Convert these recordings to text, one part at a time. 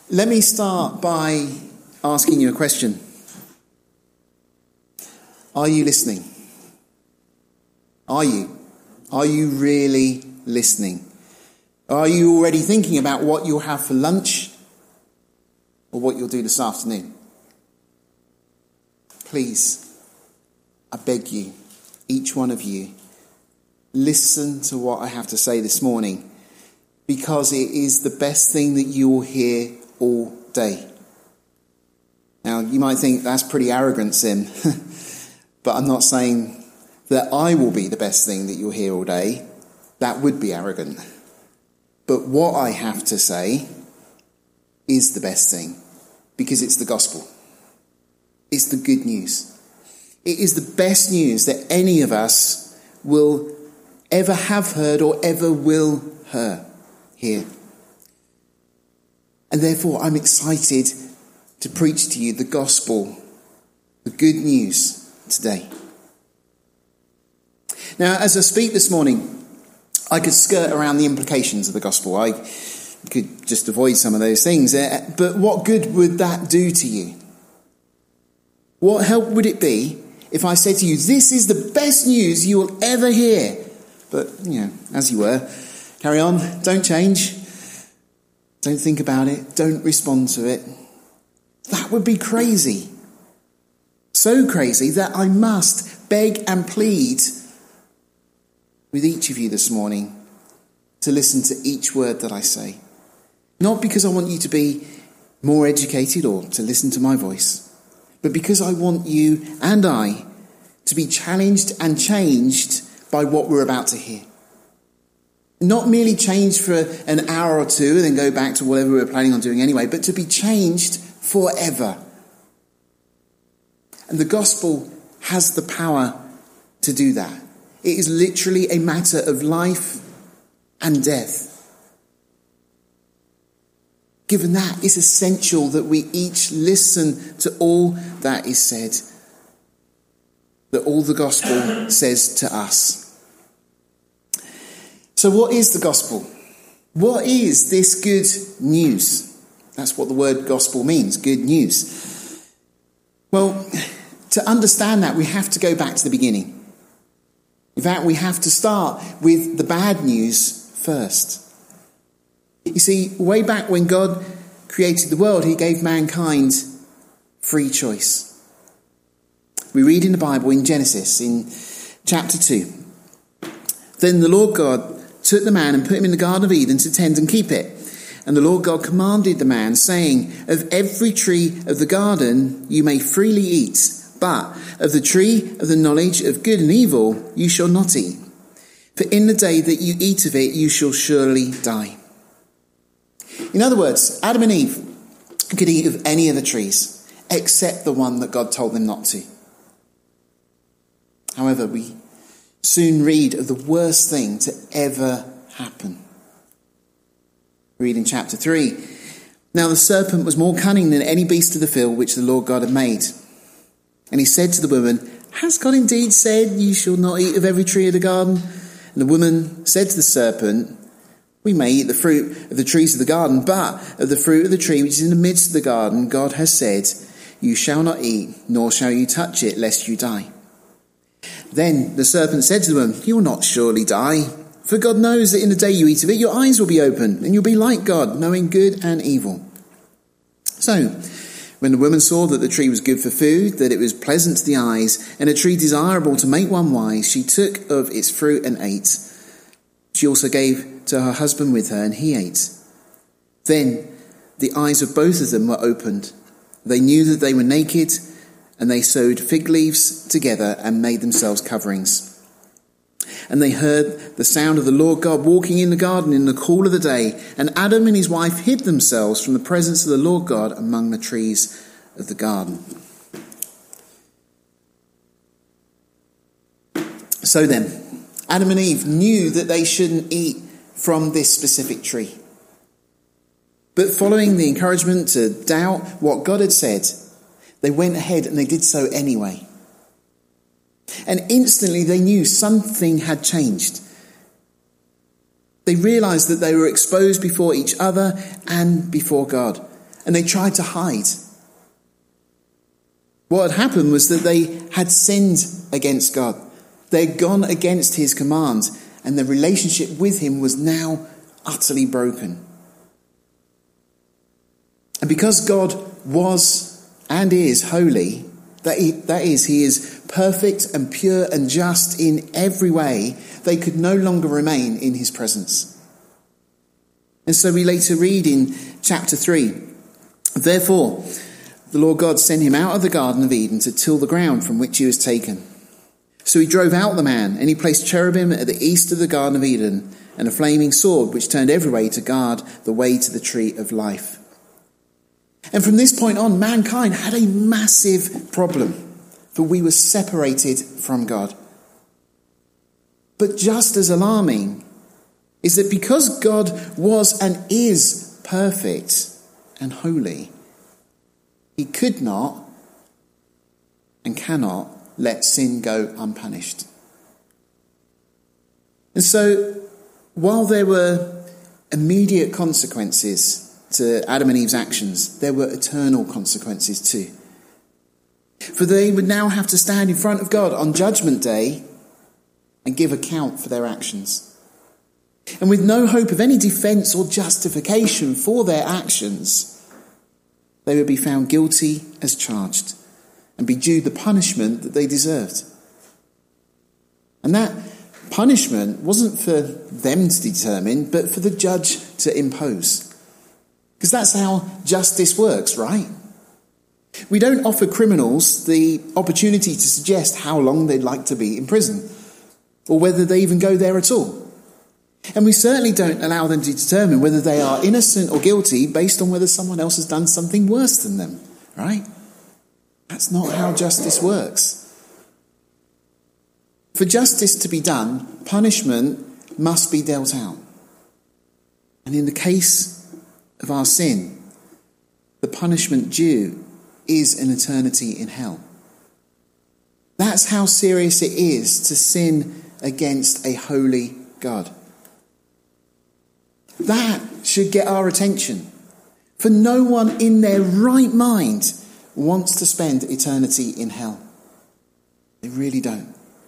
Let me start by asking you a question. Are you listening? Are you? Are you really listening? Are you already thinking about what you'll have for lunch or what you'll do this afternoon? Please, I beg you, each one of you, listen to what I have to say this morning, because it is the best thing that you will hear all day. Now, you might think that's pretty arrogant, Sim, but I'm not saying that I will be the best thing that you'll hear all day. That would be arrogant. But what I have to say is the best thing, because it's the gospel. It's the good news. It is the best news that any of us will ever have heard or ever will hear. And therefore, I'm excited to preach to you the gospel, the good news today. Now, as I speak this morning, I could skirt around the implications of the gospel. I could just avoid some of those things. But what good would that do to you? What help would it be if I said to you, this is the best news you will ever hear? But, as you were, carry on, don't change, don't think about it, don't respond to it. That would be crazy. So crazy that I must beg and plead with each of you this morning to listen to each word that I say. Not because I want you to be more educated or to listen to my voice, but because I want you and I to be challenged and changed by what we're about to hear. Not merely changed for an hour or two and then go back to whatever we're planning on doing anyway, but to be changed forever. And the gospel has the power to do that. It is literally a matter of life and death. Given that, it's essential that we each listen to all that is said, that all the gospel says to us. So what is the gospel? What is this good news? That's what the word gospel means, good news. Well, to understand that, we have to go back to the beginning. In fact, we have to start with the bad news first. You see, way back when God created the world, he gave mankind free choice. We read in the Bible in Genesis, in chapter 2. Then the Lord God took the man and put him in the Garden of Eden to tend and keep it. And the Lord God commanded the man, saying, of every tree of the garden you may freely eat, but of the tree of the knowledge of good and evil you shall not eat. For in the day that you eat of it, you shall surely die. In other words, Adam and Eve could eat of any of the trees, except the one that God told them not to. However, we soon read of the worst thing to ever happen. Read in chapter 3. Now the serpent was more cunning than any beast of the field which the Lord God had made. And he said to the woman, has God indeed said, you shall not eat of every tree of the garden? And the woman said to the serpent, we may eat the fruit of the trees of the garden, but of the fruit of the tree which is in the midst of the garden, God has said, you shall not eat, nor shall you touch it, lest you die. Then the serpent said to the woman, you will not surely die, for God knows that in the day you eat of it, your eyes will be opened, and you'll be like God, knowing good and evil. So, when the woman saw that the tree was good for food, that it was pleasant to the eyes, and a tree desirable to make one wise, she took of its fruit and ate. She also gave to her husband with her, and he ate. Then the eyes of both of them were opened. They knew that they were naked, and they sewed fig leaves together and made themselves coverings. And they heard the sound of the Lord God walking in the garden in the cool of the day, and Adam and his wife hid themselves from the presence of the Lord God among the trees of the garden. So then, Adam and Eve knew that they shouldn't eat from this specific tree. But following the encouragement to doubt what God had said, they went ahead and they did so anyway. And instantly they knew something had changed. They realized that they were exposed before each other and before God. and they tried to hide. What had happened was that they had sinned against God. They had gone against his commands, and their relationship with him was now utterly broken. And because God was and is holy, that is, he is perfect and pure and just in every way, they could no longer remain in his presence. And so we later read in chapter 3, "Therefore, the Lord God sent him out of the Garden of Eden to till the ground from which he was taken. So he drove out the man, and he placed cherubim at the east of the Garden of Eden, and a flaming sword which turned every way to guard the way to the tree of life." And from this point on, mankind had a massive problem, for we were separated from God. But just as alarming is that because God was and is perfect and holy, he could not and cannot let sin go unpunished. And so, while there were immediate consequences to Adam and Eve's actions, there were eternal consequences too. For they would now have to stand in front of God on Judgment Day and give account for their actions. And with no hope of any defence or justification for their actions, they would be found guilty as charged and be due the punishment that they deserved. And that punishment wasn't for them to determine, but for the judge to impose. Because that's how justice works, right? We don't offer criminals the opportunity to suggest how long they'd like to be in prison, or whether they even go there at all. And we certainly don't allow them to determine whether they are innocent or guilty based on whether someone else has done something worse than them, right? That's not how justice works. For justice to be done, punishment must be dealt out. And in the case of our sin, the punishment due is an eternity in hell. That's how serious it is to sin against a holy God. That should get our attention. For no one in their right mind wants to spend eternity in hell. They really don't.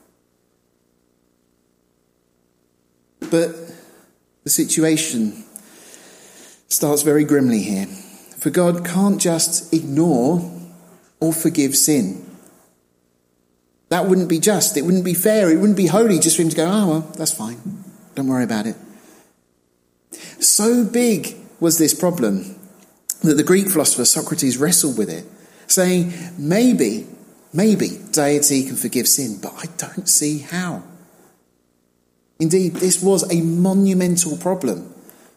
But the situation starts very grimly here. For God can't just ignore or forgive sin. That wouldn't be just. It wouldn't be fair. It wouldn't be holy just for him to go, "Oh, well, that's fine. Don't worry about it." So big was this problem that the Greek philosopher Socrates wrestled with it, saying, maybe deity can forgive sin, but I don't see how. Indeed, this was a monumental problem.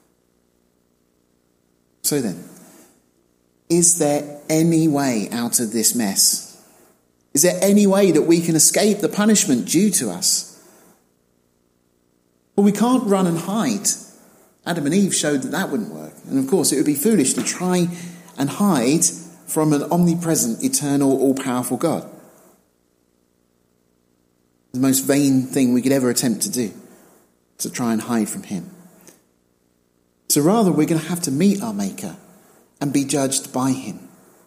So then, is there any way out of this mess? Is there any way that we can escape the punishment due to us? Well, we can't run and hide. Adam and Eve showed that that wouldn't work. And of course, it would be foolish to try and hide from an omnipresent, eternal, all-powerful God. The most vain thing we could ever attempt to do, to try and hide from him. So rather, we're going to have to meet our Maker and be judged by him.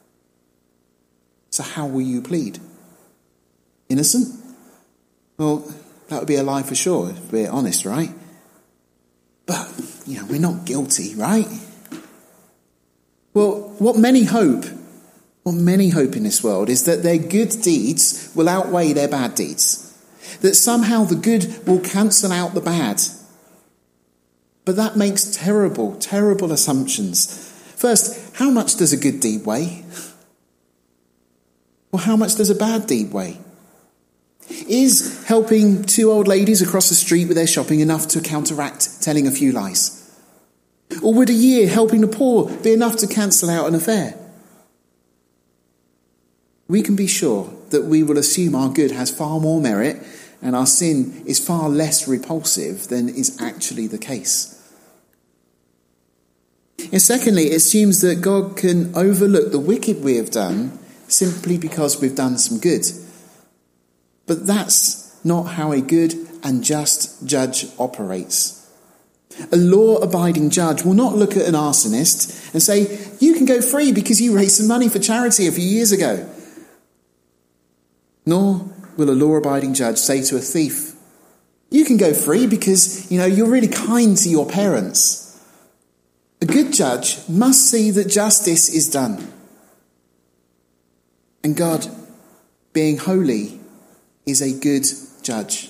So how will you plead? Innocent? Well, that would be a lie for sure, if we're honest, right? But, we're not guilty, right? Well, what many hope in this world is that their good deeds will outweigh their bad deeds. That somehow the good will cancel out the bad. But that makes terrible, terrible assumptions. First, how much does a good deed weigh? Well, how much does a bad deed weigh? Is helping two old ladies across the street with their shopping enough to counteract telling a few lies? Or would a year helping the poor be enough to cancel out an affair? We can be sure that we will assume our good has far more merit and our sin is far less repulsive than is actually the case. And secondly, it assumes that God can overlook the wicked we have done simply because we've done some good. But that's not how a good and just judge operates. A law-abiding judge will not look at an arsonist and say, you can go free because you raised some money for charity a few years ago. Nor will a law-abiding judge say to a thief, you can go free because, you're really kind to your parents. A good judge must see that justice is done. And God, being holy, is a good judge.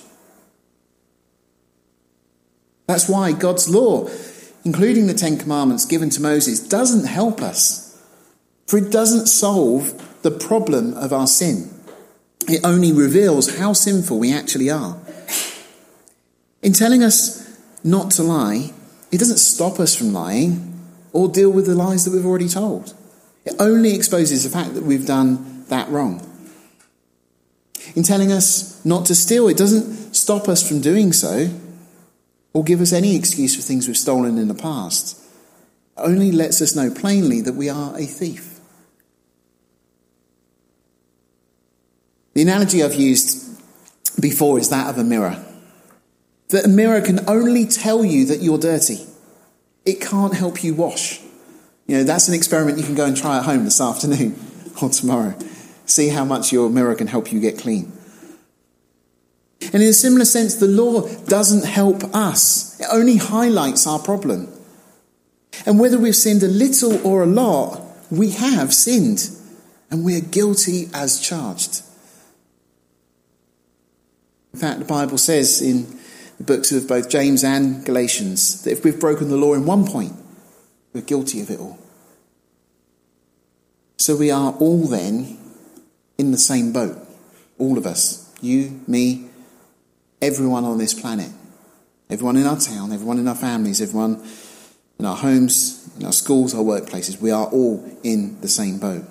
That's why God's law, including the Ten Commandments given to Moses, doesn't help us. For it doesn't solve the problem of our sin. It only reveals how sinful we actually are. In telling us not to lie, it doesn't stop us from lying or deal with the lies that we've already told. It only exposes the fact that we've done that wrong. In telling us not to steal, it doesn't stop us from doing so or give us any excuse for things we've stolen in the past. It only lets us know plainly that we are a thief. The analogy I've used before is that of a mirror. That a mirror can only tell you that you're dirty. It can't help you wash. That's an experiment you can go and try at home this afternoon or tomorrow. See how much your mirror can help you get clean. And in a similar sense, the law doesn't help us. It only highlights our problem. And whether we've sinned a little or a lot, we have sinned. And we are guilty as charged. In fact, the Bible says in the books of both James and Galatians that if we've broken the law in one point, we're guilty of it all. So we are all then in the same boat. All of us. You, me, everyone on this planet. Everyone in our town, everyone in our families, everyone in our homes, in our schools, our workplaces. We are all in the same boat.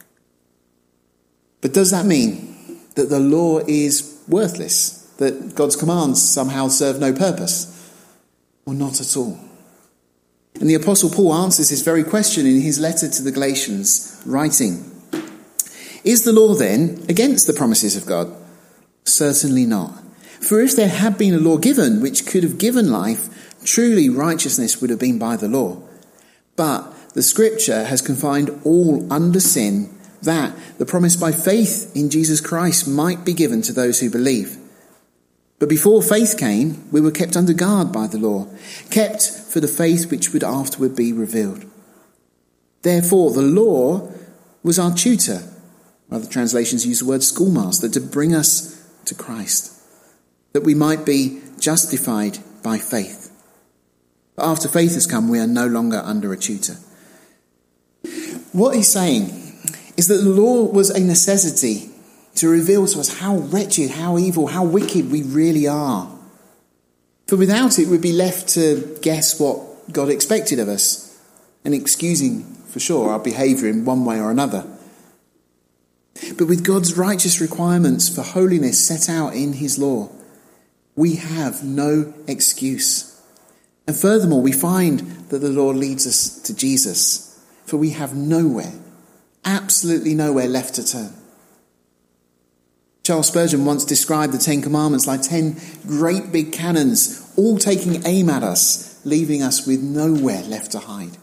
But does that mean that the law is worthless? That God's commands somehow serve no purpose? Well, not at all. And the Apostle Paul answers this very question in his letter to the Galatians, writing, is the law then against the promises of God? Certainly not. For if there had been a law given which could have given life, truly righteousness would have been by the law. But the Scripture has confined all under sin, that the promise by faith in Jesus Christ might be given to those who believe. But before faith came, we were kept under guard by the law, kept for the faith which would afterward be revealed. Therefore, the law was our tutor. Other translations use the word schoolmaster, to bring us to Christ, that we might be justified by faith. But after faith has come, we are no longer under a tutor. What he's saying is that the law was a necessity to reveal to us how wretched, how evil, how wicked we really are. For without it, we'd be left to guess what God expected of us, and excusing, for sure, our behaviour in one way or another. But with God's righteous requirements for holiness set out in his law, we have no excuse. And furthermore, we find that the law leads us to Jesus, for we have nowhere, absolutely nowhere left to turn. Charles Spurgeon once described the Ten Commandments like 10 great big cannons, all taking aim at us, leaving us with nowhere left to hide.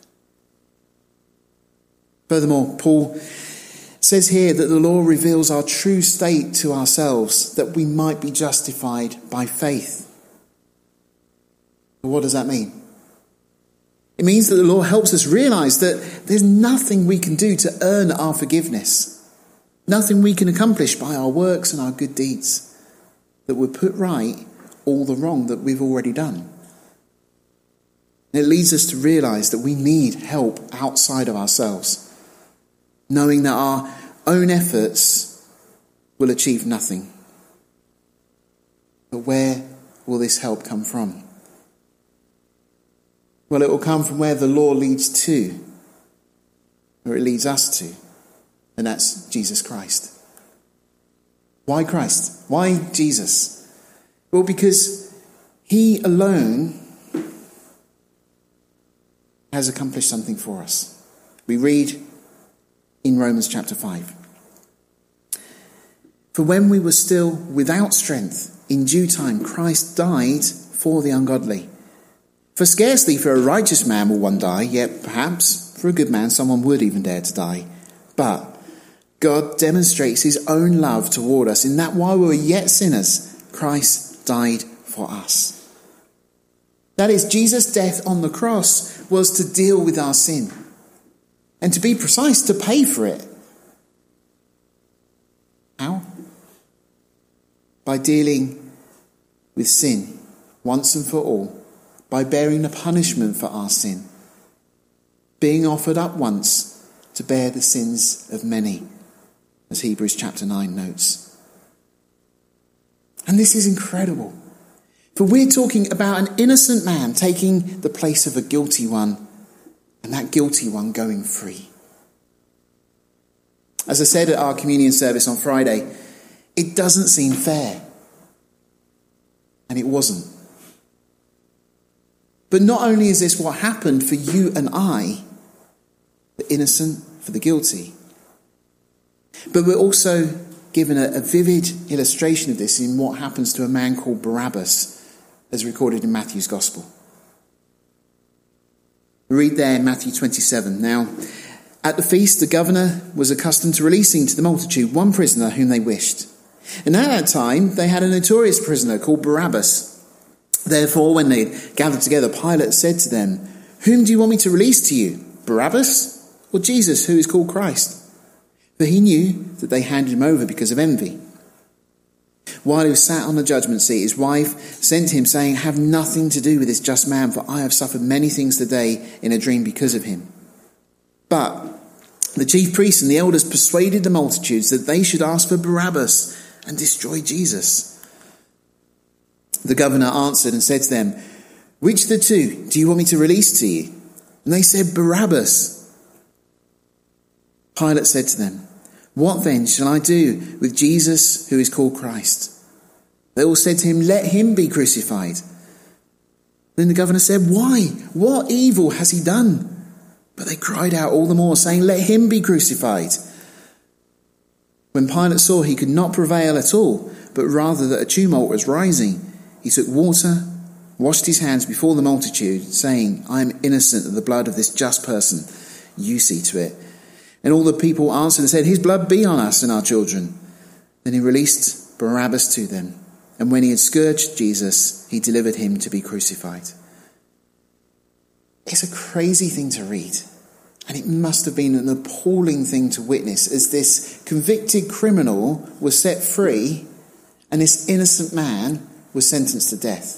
Furthermore, Paul says here that the law reveals our true state to ourselves, that we might be justified by faith. But what does that mean? It means that the law helps us realise that there's nothing we can do to earn our forgiveness. Nothing we can accomplish by our works and our good deeds that would put right all the wrong that we've already done. And it leads us to realise that we need help outside of ourselves, knowing that our own efforts will achieve nothing. But where will this help come from? Well, it will come from where the law leads to, or it leads us to. And that's Jesus Christ. Why Christ? Why Jesus? Well, because he alone has accomplished something for us. We read in Romans chapter 5. For when we were still without strength, in due time Christ died for the ungodly. For scarcely for a righteous man will one die, yet perhaps for a good man someone would even dare to die. But God demonstrates his own love toward us in that while we were yet sinners, Christ died for us. That is, Jesus' death on the cross was to deal with our sin. And to be precise, to pay for it. How? By dealing with sin once and for all. By bearing the punishment for our sin. Being offered up once to bear the sins of many, as Hebrews chapter 9 notes. And this is incredible. For we're talking about an innocent man taking the place of a guilty one, and that guilty one going free. As I said at our communion service on Friday, it doesn't seem fair. And it wasn't. But not only is this what happened for you and I, the innocent for the guilty, but we're also given a vivid illustration of this in what happens to a man called Barabbas, as recorded in Matthew's Gospel. We read there in Matthew 27. Now, at the feast, the governor was accustomed to releasing to the multitude one prisoner whom they wished. And at that time, they had a notorious prisoner called Barabbas. Therefore, when they gathered together, Pilate said to them, "Whom do you want me to release to you, Barabbas or Jesus, who is called Christ?" For he knew that they handed him over because of envy. While he was sat on the judgment seat, his wife sent him, saying, "Have nothing to do with this just man, for I have suffered many things today in a dream because of him." But the chief priests and the elders persuaded the multitudes that they should ask for Barabbas and destroy Jesus. The governor answered and said to them, "Which of the two do you want me to release to you?" And they said, "Barabbas." Pilate said to them, "What then shall I do with Jesus who is called Christ?" They all said to him, "Let him be crucified." Then the governor said, "Why? What evil has he done?" But they cried out all the more, saying, "Let him be crucified." When Pilate saw he could not prevail at all, but rather that a tumult was rising, he took water, washed his hands before the multitude, saying, "I am innocent of the blood of this just person. You see to it." And all the people answered and said, "His blood be on us and our children." Then he released Barabbas to them. And when he had scourged Jesus, he delivered him to be crucified. It's a crazy thing to read. And it must have been an appalling thing to witness as this convicted criminal was set free and this innocent man was sentenced to death.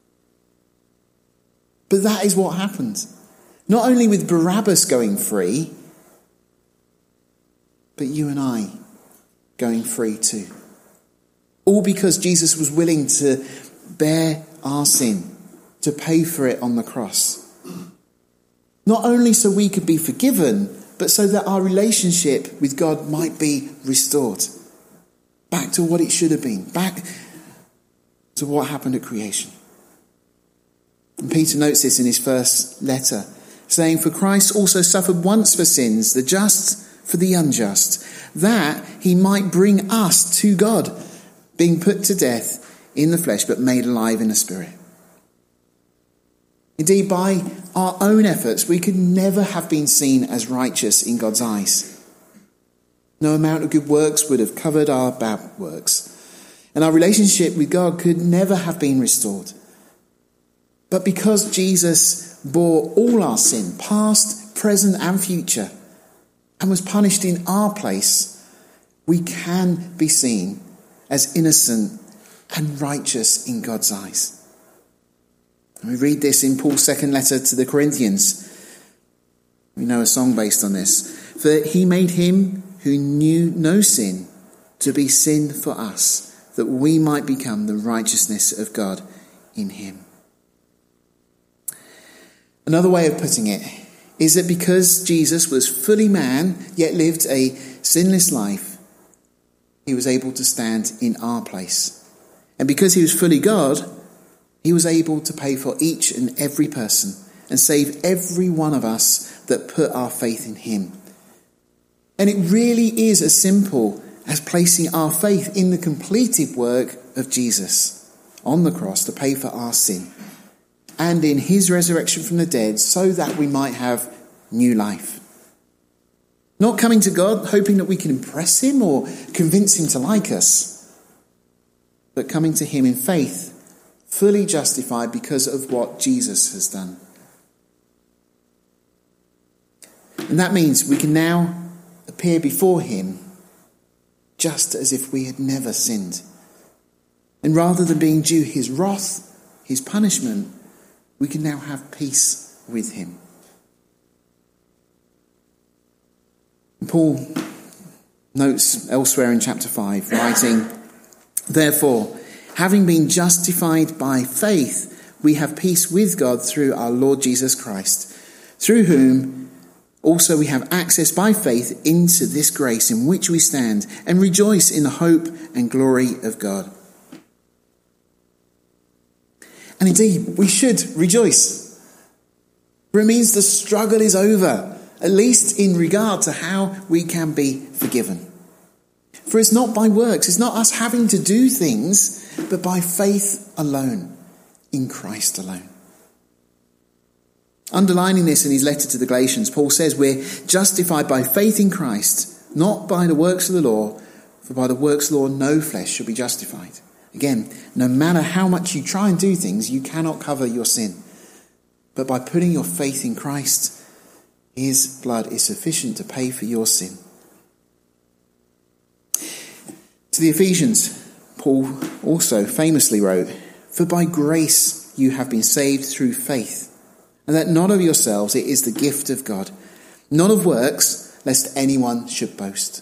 But that is what happened. Not only with Barabbas going free, but you and I going free too. All because Jesus was willing to bear our sin, to pay for it on the cross. Not only so we could be forgiven, but so that our relationship with God might be restored. Back to what it should have been. Back to what happened at creation. And Peter notes this in his first letter, saying, "For Christ also suffered once for sins, the just for the unjust, that he might bring us to God, being put to death in the flesh, but made alive in the spirit." Indeed, by our own efforts, we could never have been seen as righteous in God's eyes. No amount of good works would have covered our bad works. And our relationship with God could never have been restored. But because Jesus bore all our sin, past, present and future, and was punished in our place, we can be seen as innocent and righteous in God's eyes. And we read this in Paul's second letter to the Corinthians. We know a song based on this. "For he made him who knew no sin to be sin for us, that we might become the righteousness of God in him." Another way of putting it is that because Jesus was fully man, yet lived a sinless life, he was able to stand in our place. And because he was fully God, he was able to pay for each and every person and save every one of us that put our faith in him. And it really is as simple as placing our faith in the completed work of Jesus on the cross to pay for our sin. and in his resurrection from the dead, so that we might have new life. Not coming to God hoping that we can impress him or convince him to like us, but coming to him in faith, fully justified because of what Jesus has done. And that means we can now appear before him just as if we had never sinned. And rather than being due his wrath, his punishment, we can now have peace with him. And Paul notes elsewhere in chapter 5, writing, "Therefore, having been justified by faith, we have peace with God through our Lord Jesus Christ, through whom also we have access by faith into this grace in which we stand and rejoice in the hope and glory of God." And indeed, we should rejoice. For it means the struggle is over, at least in regard to how we can be forgiven. For it's not by works, it's not us having to do things, but by faith alone, in Christ alone. Underlining this in his letter to the Galatians, Paul says we're justified by faith in Christ, not by the works of the law, for by the works of the law no flesh shall be justified. Again, no matter how much you try and do things, you cannot cover your sin. But by putting your faith in Christ, his blood is sufficient to pay for your sin. To the Ephesians, Paul also famously wrote, "For by grace you have been saved through faith, and that not of yourselves, it is the gift of God, not of works, lest anyone should boast."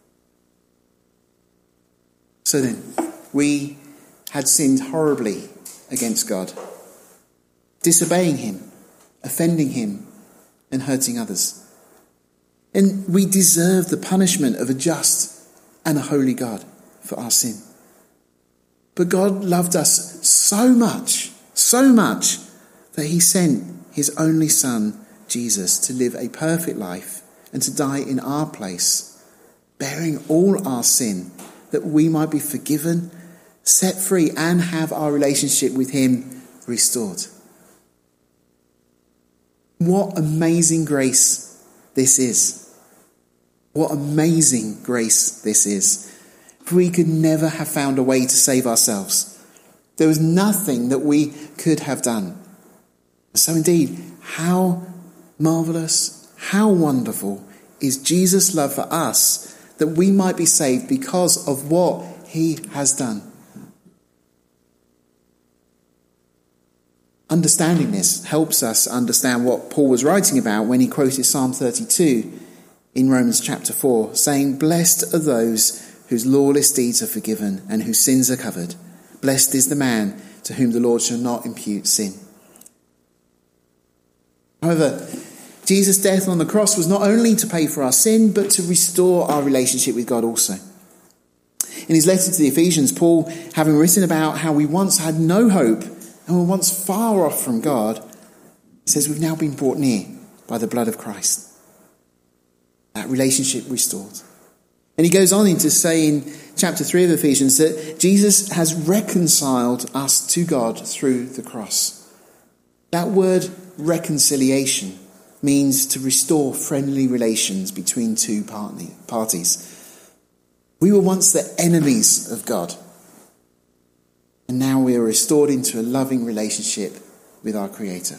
So then, we had sinned horribly against God, disobeying him, offending him, and hurting others. And we deserve the punishment of a just and a holy God for our sin. But God loved us so much, that he sent his only Son, Jesus, to live a perfect life and to die in our place, bearing all our sin, that we might be forgiven, set free, and have our relationship with him restored. What amazing grace this is. What amazing grace this is. For we could never have found a way to save ourselves. There was nothing that we could have done. So indeed, how marvellous, how wonderful is Jesus' love for us, that we might be saved because of what he has done. Understanding this helps us understand what Paul was writing about when he quoted Psalm 32 in Romans chapter 4, saying, "Blessed are those whose lawless deeds are forgiven and whose sins are covered. Blessed is the man to whom the Lord shall not impute sin." However, Jesus' death on the cross was not only to pay for our sin, but to restore our relationship with God also. In his letter to the Ephesians, Paul, having written about how we once had no hope and were once far off from God, says we've now been brought near by the blood of Christ. That relationship restored. And he goes on to say in chapter 3 of Ephesians that Jesus has reconciled us to God through the cross. That word reconciliation means to restore friendly relations between two parties. We were once the enemies of God, and now we are restored into a loving relationship with our Creator.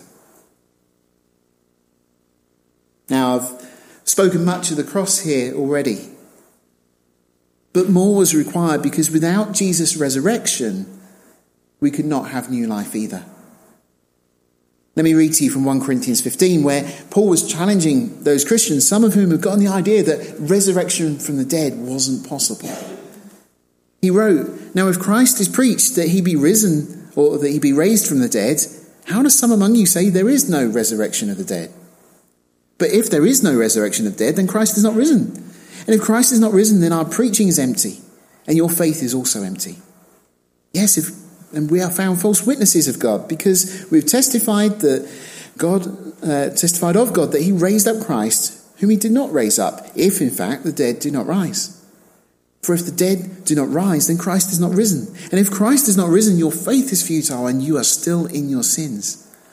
Now, I've spoken much of the cross here already, but more was required because without Jesus' resurrection, we could not have new life either. Let me read to you from 1 Corinthians 15, where Paul was challenging those Christians, some of whom had gotten the idea that resurrection from the dead wasn't possible. He wrote, "Now if Christ is preached that he be risen, or that he be raised from the dead, how do some among you say there is no resurrection of the dead? But if there is no resurrection of the dead, then Christ is not risen. And if Christ is not risen, then our preaching is empty, and your faith is also empty. Yes, and we are found false witnesses of God, because we've testified of God that he raised up Christ, whom he did not raise up, if in fact the dead do not rise. For if the dead do not rise, then Christ is not risen. And if Christ is not risen, your faith is futile, and you are still in your sins.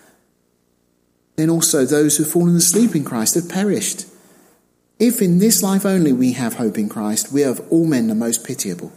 then also those who have fallen asleep in Christ have perished. If in this life only we have hope in Christ, we are of all men the most pitiable.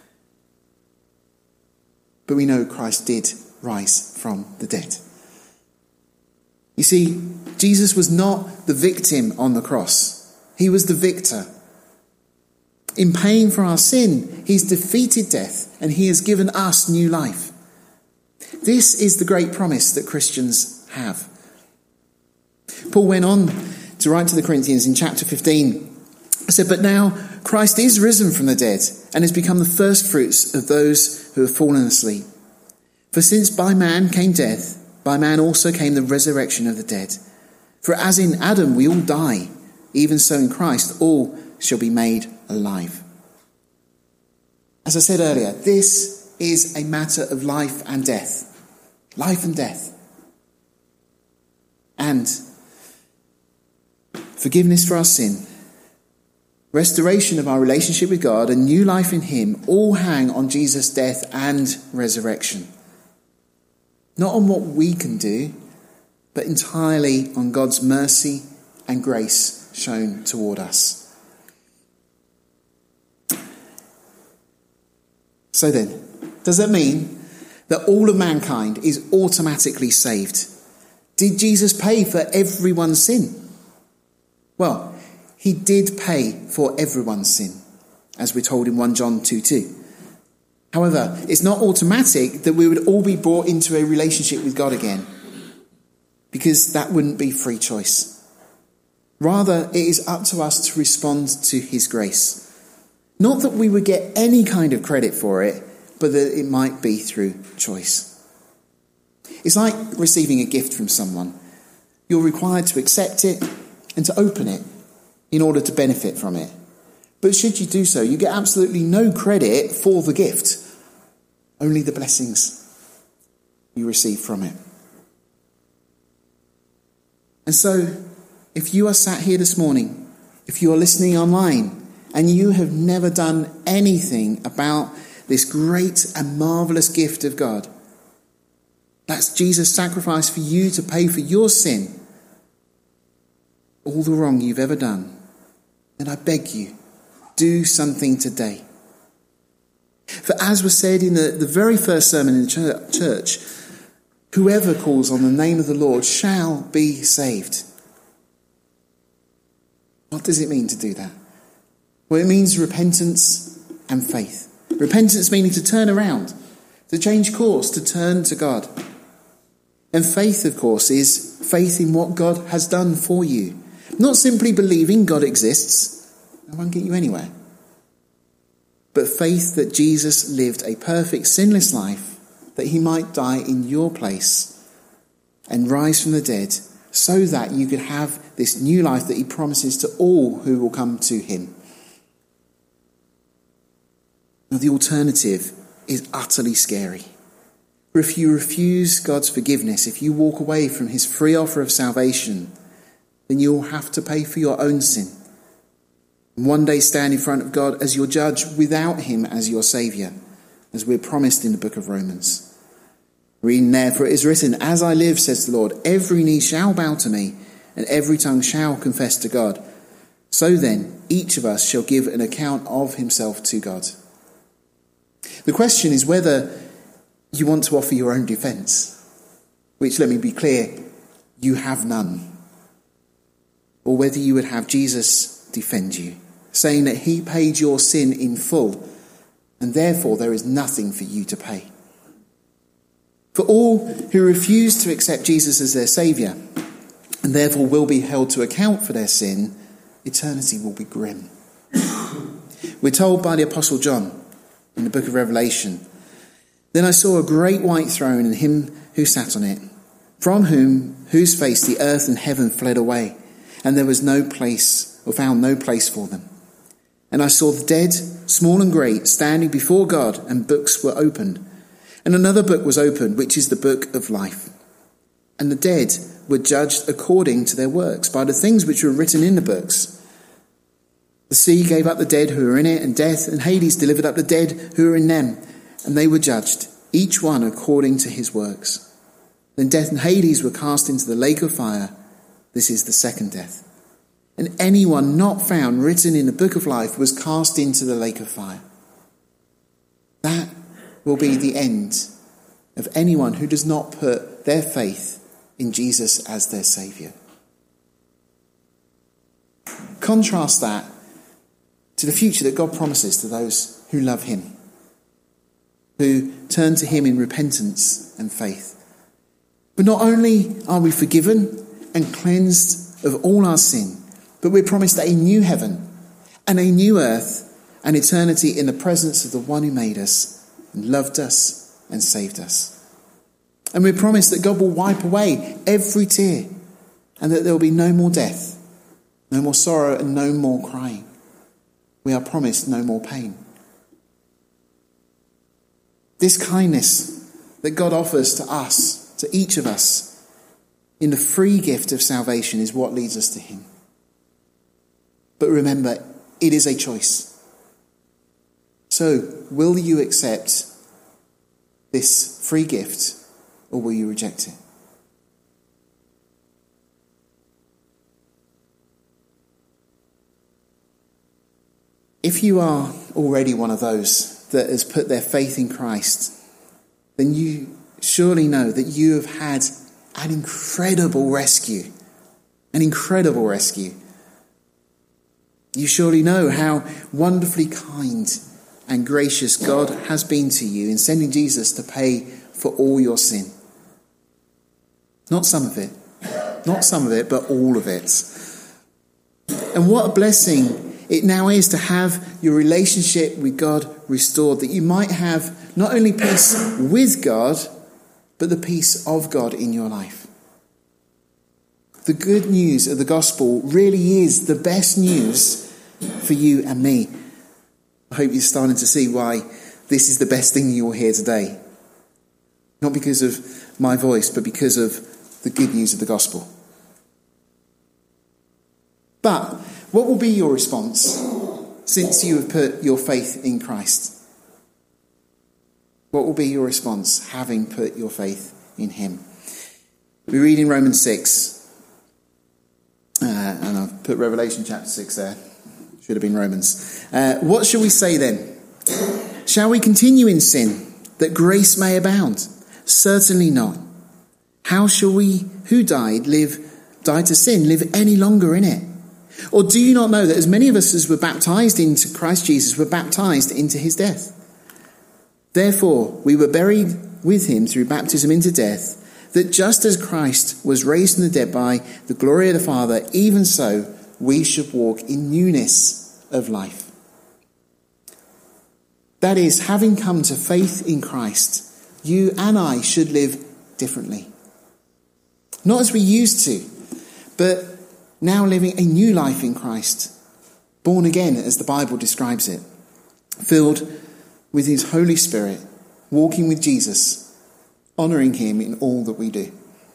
But we know Christ did rise from the dead. You see, Jesus was not the victim on the cross. He was the victor. In paying for our sin, he's defeated death and he has given us new life. This is the great promise that Christians have. Paul went on to write to the Corinthians in chapter 15. He said, "But now Christ is risen from the dead and has become the first fruits of those who have fallen asleep. For since by man came death, by man also came the resurrection of the dead. For as in Adam we all die, even so in Christ all shall be made alive." As I said earlier, this is a matter of life and death. Life and death. And forgiveness for our sin, restoration of our relationship with God, and new life in him all hang on Jesus' death and resurrection. Not on what we can do, but entirely on God's mercy and grace shown toward us. So then, does that mean that all of mankind is automatically saved? Did Jesus pay for everyone's sin? Well, he did pay for everyone's sin, as we're told in 1 John 2:2. However, it's not automatic that we would all be brought into a relationship with God again, because that wouldn't be free choice. Rather, it is up to us to respond to his grace. Not that we would get any kind of credit for it, but that it might be through choice. It's like receiving a gift from someone. You're required to accept it and to open it in order to benefit from it. But should you do so, you get absolutely no credit for the gift, only the blessings you receive from it. And so, if you are sat here this morning, if you are listening online, and you have never done anything about this great and marvellous gift of God, that's Jesus' sacrifice for you to pay for your sin, all the wrong you've ever done, then I beg you, do something today. For as was said in the very first sermon in the church, whoever calls on the name of the Lord shall be saved. What does it mean to do that? Well, it means repentance and faith. Repentance meaning to turn around, to change course, to turn to God. And faith, of course, is faith in what God has done for you. Not simply believing God exists. That won't get you anywhere. But faith that Jesus lived a perfect, sinless life, that he might die in your place and rise from the dead, so that you could have this new life that he promises to all who will come to him. Now, the alternative is utterly scary. For if you refuse God's forgiveness, if you walk away from his free offer of salvation, then you will have to pay for your own sin. And one day stand in front of God as your judge without him as your saviour, as we're promised in the book of Romans. Reading there, "For it is written, as I live, says the Lord, every knee shall bow to me, and every tongue shall confess to God. So then, each of us shall give an account of himself to God." The question is whether you want to offer your own defence, which, let me be clear, you have none. Or whether you would have Jesus defend you, saying that he paid your sin in full, and therefore there is nothing for you to pay. For all who refuse to accept Jesus as their saviour, and therefore will be held to account for their sin, eternity will be grim. We're told by the Apostle John in the book of Revelation, "Then I saw a great white throne and him who sat on it, from whose face the earth and heaven fled away, and there was no place, or found no place for them. And I saw the dead, small and great, standing before God, and books were opened. And another book was opened, which is the book of life. And the dead were judged according to their works, by the things which were written in the books. The sea gave up the dead who were in it, and death and Hades delivered up the dead who were in them, and they were judged, each one according to his works. Then death and Hades were cast into the lake of fire. This is the second death. And anyone not found written in the book of life was cast into the lake of fire. That will be the end of anyone who does not put their faith in Jesus as their Saviour. Contrast that to the future that God promises to those who love him, who turn to him in repentance and faith. But not only are we forgiven and cleansed of all our sin, but we're promised a new heaven and a new earth, and eternity in the presence of the one who made us and loved us and saved us. And we're promised that God will wipe away every tear, and that there will be no more death, no more sorrow, and no more crying. We are promised no more pain. This kindness that God offers to us, to each of us, in the free gift of salvation is what leads us to him. But remember, it is a choice. So, will you accept this free gift, or will you reject it? If you are already one of those that has put their faith in Christ, then you surely know that you have had an incredible rescue. An incredible rescue. You surely know how wonderfully kind and gracious God has been to you in sending Jesus to pay for all your sin. Not some of it. Not some of it, but all of it. And what a blessing it now is to have your relationship with God restored, that you might have not only peace with God, but the peace of God in your life. The good news of the gospel really is the best news for you and me. I hope you're starting to see why this is the best thing you'll hear today. Not because of my voice, but because of the good news of the gospel. But what will be your response since you have put your faith in Christ? What will be your response having put your faith in him? We read in Romans 6, and I've put Revelation chapter 6 there. Should have been Romans. What shall we say then? Shall we continue in sin that grace may abound? Certainly not. How shall we who died to sin, live any longer in it? Or do you not know that as many of us as were baptized into Christ Jesus were baptized into his death? Therefore, we were buried with him through baptism into death, that just as Christ was raised from the dead by the glory of the Father, even so we should walk in newness of life. That is, having come to faith in Christ, you and I should live differently. Not as we used to, but now living a new life in Christ, born again as the Bible describes it, filled with his Holy Spirit, walking with Jesus, honouring him in all that we do.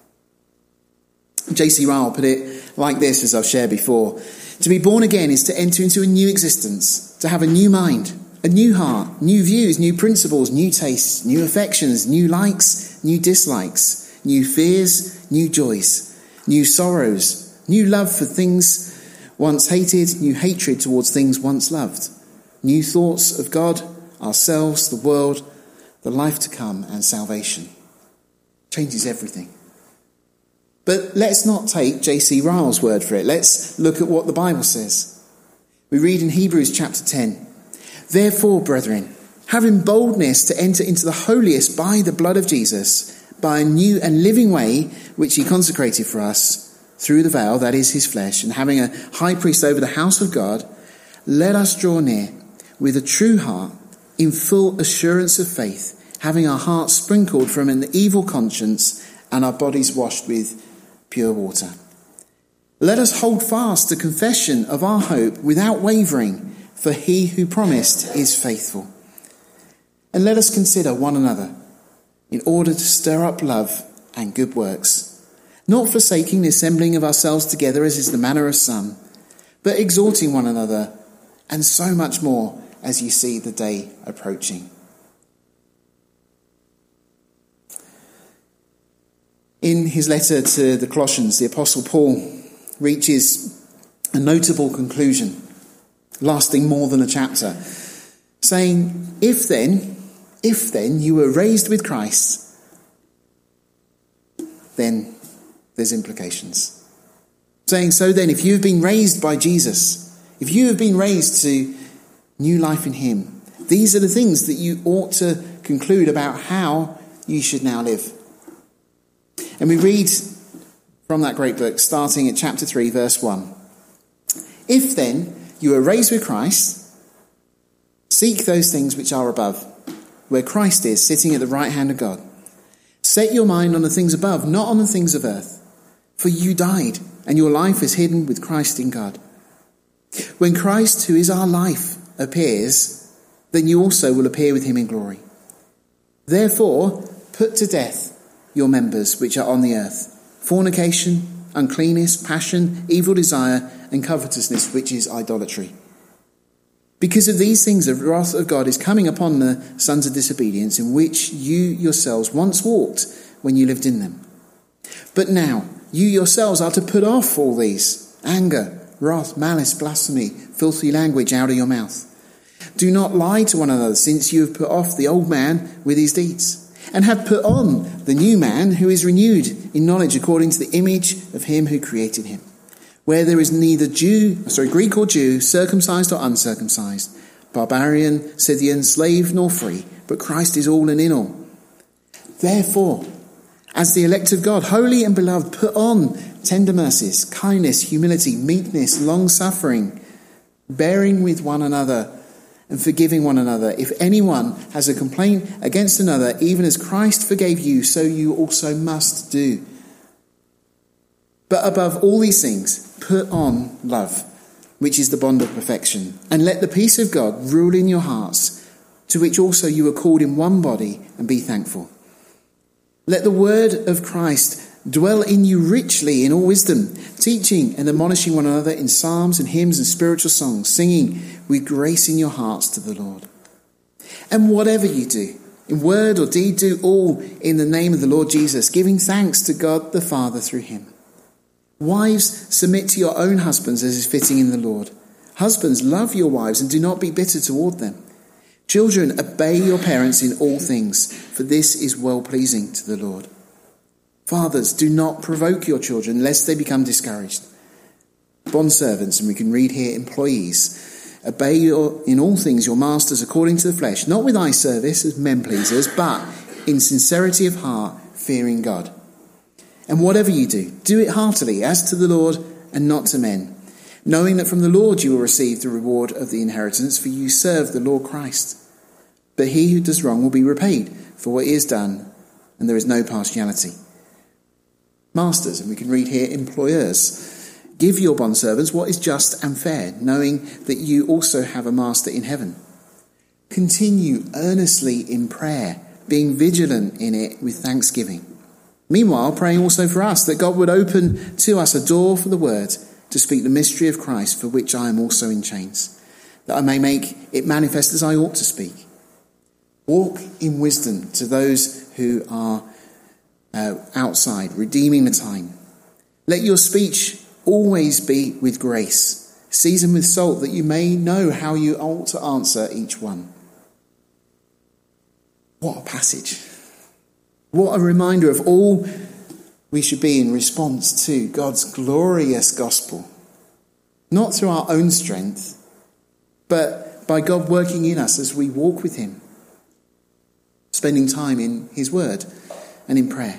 J.C. Ryle put it like this, as I've shared before: to be born again is to enter into a new existence, to have a new mind, a new heart, new views, new principles, new tastes, new affections, new likes, new dislikes, new fears, new joys, new sorrows, new love for things once hated, new hatred towards things once loved, new thoughts of God, ourselves, the world, the life to come, and salvation. Changes everything. But let's not take J.C. Ryle's word for it. Let's look at what the Bible says. We read in Hebrews chapter 10, "Therefore, brethren, having boldness to enter into the holiest by the blood of Jesus, by a new and living way which he consecrated for us, through the veil, that is his flesh, and having a high priest over the house of God, let us draw near with a true heart, in full assurance of faith, having our hearts sprinkled from an evil conscience and our bodies washed with pure water. Let us hold fast the confession of our hope without wavering, for he who promised is faithful. And let us consider one another in order to stir up love and good works, not forsaking the assembling of ourselves together as is the manner of some, but exhorting one another, and so much more as you see the day approaching." In his letter to the Colossians, the Apostle Paul reaches a notable conclusion, lasting more than a chapter, saying, if then you were raised with Christ, then there's implications. Saying, so then, if you've been raised by Jesus, if you have been raised to new life in him, these are the things that you ought to conclude about how you should now live. And we read from that great book, starting at chapter 3, verse 1. If then you are raised with Christ, seek those things which are above, where Christ is, sitting at the right hand of God. Set your mind on the things above, not on the things of earth. For you died, and your life is hidden with Christ in God. When Christ, who is our life, appears, then you also will appear with him in glory. Therefore, put to death your members which are on the earth: fornication, uncleanness, passion, evil desire, and covetousness, which is idolatry. Because of these things, the wrath of God is coming upon the sons of disobedience, in which you yourselves once walked when you lived in them. But now, you yourselves are to put off all these: anger, wrath, malice, blasphemy, filthy language out of your mouth. Do not lie to one another, since you have put off the old man with his deeds, and have put on the new man, who is renewed in knowledge according to the image of him who created him. Where there is neither Greek or Jew, circumcised or uncircumcised, barbarian, Scythian, slave nor free, but Christ is all and in all. Therefore, as the elect of God, holy and beloved, put on tender mercies, kindness, humility, meekness, long-suffering, bearing with one another and forgiving one another. If anyone has a complaint against another, even as Christ forgave you, so you also must do. But above all these things, put on love, which is the bond of perfection. And let the peace of God rule in your hearts, to which also you are called in one body, and be thankful. Let the word of Christ dwell in you richly in all wisdom, teaching and admonishing one another in psalms and hymns and spiritual songs, singing with grace in your hearts to the Lord. And whatever you do, in word or deed, do all in the name of the Lord Jesus, giving thanks to God the Father through him. Wives, submit to your own husbands as is fitting in the Lord. Husbands, love your wives and do not be bitter toward them. Children, obey your parents in all things, for this is well-pleasing to the Lord. Fathers, do not provoke your children, lest they become discouraged. Bondservants, and we can read here employees, obey in all things your masters according to the flesh, not with eye service as men pleasers, but in sincerity of heart, fearing God. And whatever you do, do it heartily, as to the Lord and not to men, knowing that from the Lord you will receive the reward of the inheritance, for you serve the Lord Christ. But he who does wrong will be repaid for what he has done, and there is no partiality. Masters, and we can read here employers, give your bondservants what is just and fair, knowing that you also have a master in heaven. Continue earnestly in prayer, being vigilant in it with thanksgiving. Meanwhile, praying also for us, that God would open to us a door for the word, to speak the mystery of Christ, for which I am also in chains, that I may make it manifest as I ought to speak. Walk in wisdom to those who are outside, redeeming the time. Let your speech always be with grace, seasoned with salt, that you may know how you ought to answer each one. What a passage. What a reminder of all we should be in response to God's glorious gospel. Not through our own strength, but by God working in us as we walk with him, spending time in his word and in prayer.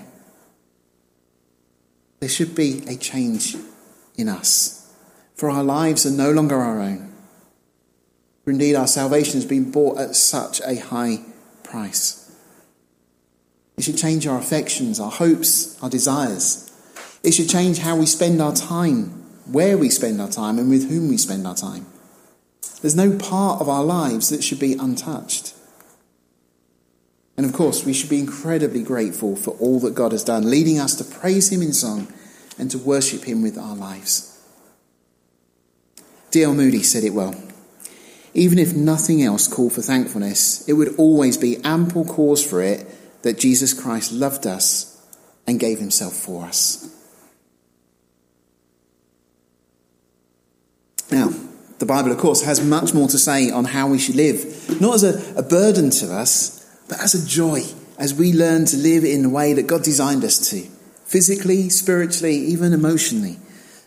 There should be a change in us, for our lives are no longer our own. For indeed our salvation has been bought at such a high price. It should change our affections, our hopes, our desires. It should change how we spend our time, where we spend our time, and with whom we spend our time. There's no part of our lives that should be untouched. And of course, we should be incredibly grateful for all that God has done, leading us to praise him in song and to worship him with our lives. D.L. Moody said it well. Even if nothing else called for thankfulness, it would always be ample cause for it that Jesus Christ loved us and gave himself for us. Now, the Bible, of course, has much more to say on how we should live, not as a burden to us, but as a joy, as we learn to live in the way that God designed us to, physically, spiritually, even emotionally.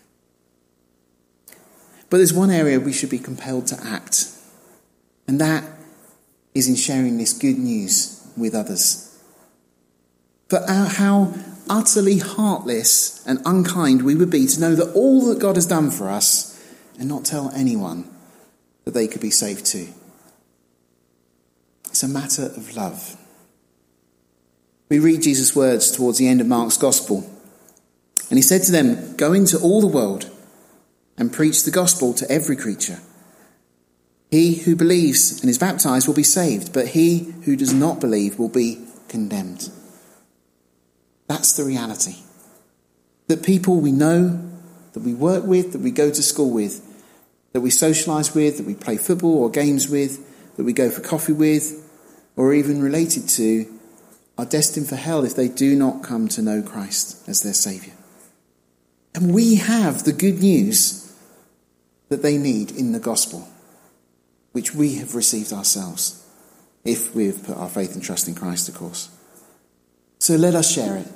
But there's one area we should be compelled to act, and that is in sharing this good news with others. But how utterly heartless and unkind we would be to know that all that God has done for us and not tell anyone that they could be saved too. It's a matter of love. We read Jesus' words towards the end of Mark's Gospel, and he said to them, "Go into all the world and preach the gospel to every creature. He who believes and is baptized will be saved, but he who does not believe will be condemned." That's the reality. That people we know, that we work with, that we go to school with, that we socialise with, that we play football or games with, that we go for coffee with, or even related to, are destined for hell if they do not come to know Christ as their Saviour. And we have the good news that they need in the gospel, which we have received ourselves, if we have put our faith and trust in Christ, of course. So let us share it.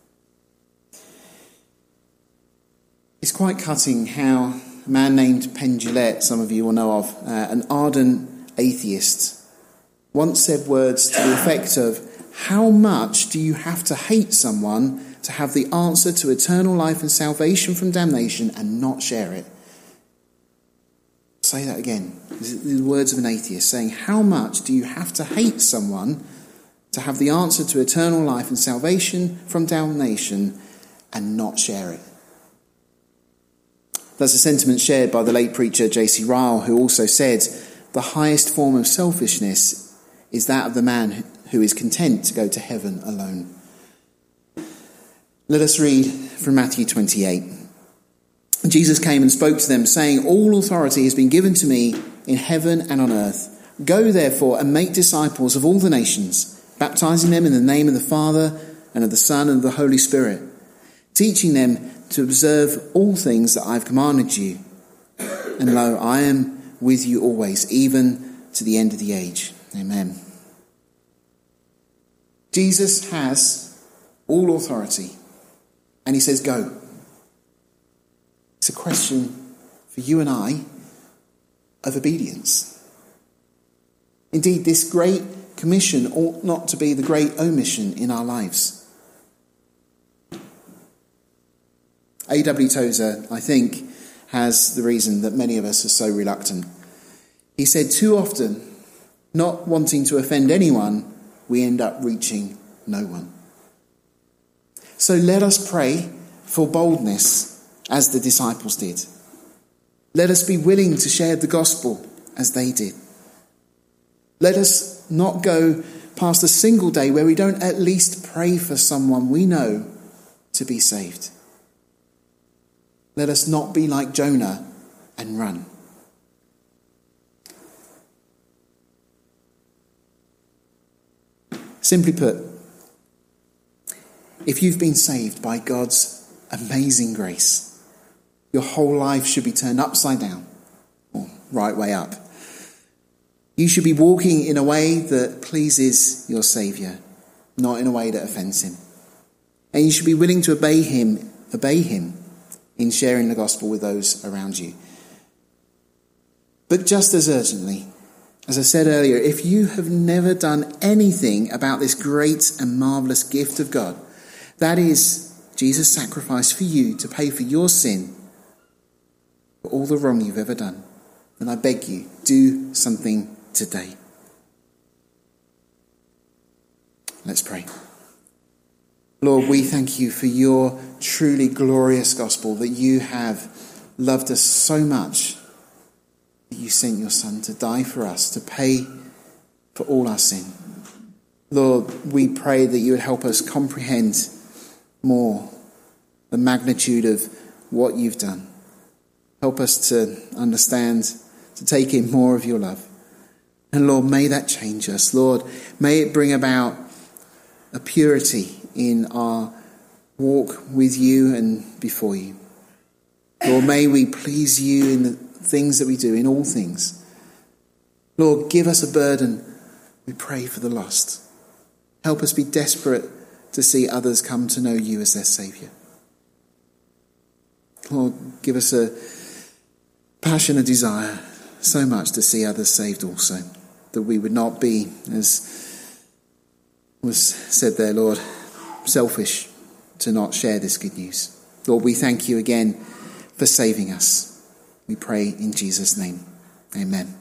It's quite cutting how a man named Penn Jillette, some of you will know of, an ardent atheist, once said words to the effect of, "How much do you have to hate someone to have the answer to eternal life and salvation from damnation and not share it?" Say that again. These are the words of an atheist saying, how much do you have to hate someone to have the answer to eternal life and salvation from damnation and not share it? That's a sentiment shared by the late preacher J.C. Ryle, who also said, "The highest form of selfishness is that of the man who is content to go to heaven alone." Let us read from Matthew 28. Jesus came and spoke to them, saying, "All authority has been given to me in heaven and on earth. Go therefore and make disciples of all the nations, baptizing them in the name of the Father and of the Son and of the Holy Spirit, teaching them to observe all things that I have commanded you. And lo, I am with you always, even to the end of the age." Amen. Jesus has all authority, and he says, "Go." It's a question for you and I of obedience. Indeed, this great commission ought not to be the great omission in our lives. A.W. Tozer, I think, has the reason that many of us are so reluctant. He said, "Too often, not wanting to offend anyone, we end up reaching no one." So let us pray for boldness as the disciples did. Let us be willing to share the gospel as they did. Let us not go past a single day where we don't at least pray for someone we know to be saved. Let us not be like Jonah and run. Simply put, if you've been saved by God's amazing grace, your whole life should be turned upside down, or right way up. You should be walking in a way that pleases your Saviour, not in a way that offends him. And you should be willing to obey him in sharing the gospel with those around you. But just as urgently, as I said earlier, if you have never done anything about this great and marvellous gift of God, that is Jesus' sacrifice for you to pay for your sin, for all the wrong you've ever done, then I beg you, do something today. Let's pray. Lord, we thank you for your truly glorious gospel, that you have loved us so much that you sent your Son to die for us, to pay for all our sin. Lord, we pray that you would help us comprehend more the magnitude of what you've done. Help us to understand, to take in more of your love. And Lord, may that change us. Lord, may it bring about a purity in our walk with you and before you. Lord, may we please you in the things that we do, in all things. Lord, give us a burden, we pray, for the lost. Help us be desperate to see others come to know you as their Saviour. Lord, give us a passion, a desire so much to see others saved also, that we would not be, as was said there, Lord, selfish to not share this good news. Lord, we thank you again for saving us. We pray in Jesus' name. Amen.